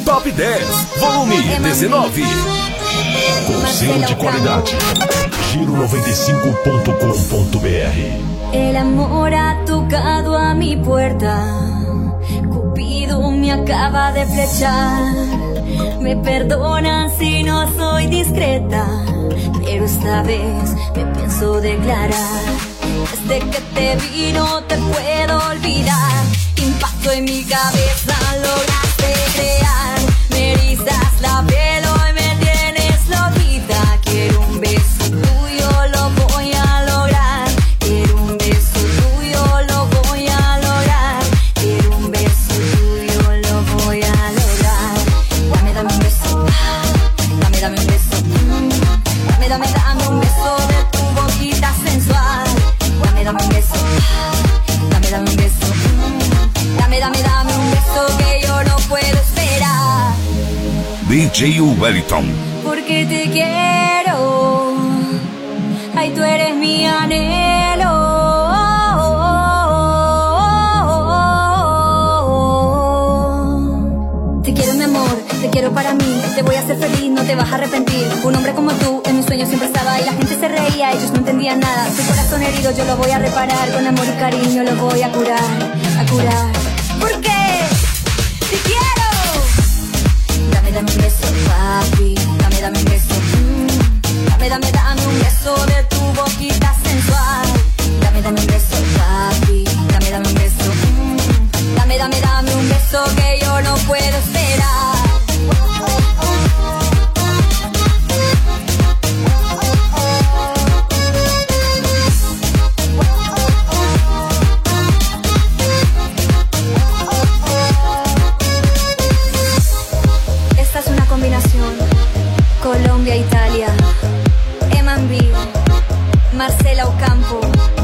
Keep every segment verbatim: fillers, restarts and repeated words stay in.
Top dez, volume dezenove. Com selo de qualidade. Giro noventa e cinco ponto com ponto b r. El amor ha tocado a mi puerta. Cupido me acaba de flechar. Me perdonan si no soy discreta, pero esta vez me pienso declarar. Desde que te vi no te puedo olvidar. Impacto en mi cabeza lograste crear. Me erizas la piel, hoy me tienes loquita. Quiero un beso tuyo, lo voy a lograr. Quiero un beso tuyo, lo voy a lograr. Quiero un beso tuyo, lo voy a lograr. Dame, dame un beso, dame, dame un beso. Dame, dame, dame un beso de tu boquita sensual. Dame, dame un beso, dame, dame un beso. Dame, dame, dame un beso que yo no puedo esperar. D J Wellington. Porque te quiero, ay, tú eres mi anhelo. Te quiero, mi amor, te quiero para mí. Te voy a hacer feliz, no te vas a arrepentir. Un hombre como tú en mis sueños siempre estaba y la gente se reía, ellos no entendían nada. Tu corazón herido yo lo voy a reparar. Con amor y cariño lo voy a curar, a curar. Porque te quiero. Dame, dame un beso, papi. Dame, dame un beso. Mm. Dame, dame, dame un beso de tu boquita sensual. Dame, dame un beso, papi. Dame, dame un beso. Mm. Dame, dame, dame un beso que yo no puedo esperar. Colombia, Italia, Eman B, Marcela Ocampo.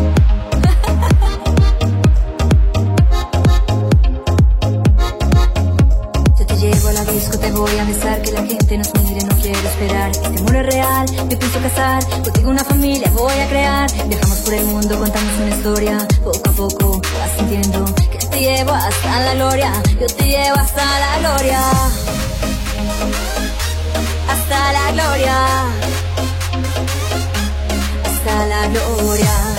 Yo te llevo a la disco, te voy a besar, que la gente nos mire, no quiero esperar. Este amor es real, me pienso casar, contigo una familia voy a crear. Viajamos por el mundo, contamos una historia, poco a poco vas sintiendo que te llevo hasta la gloria. Yo te llevo hasta la gloria. Hasta la gloria, hasta la gloria.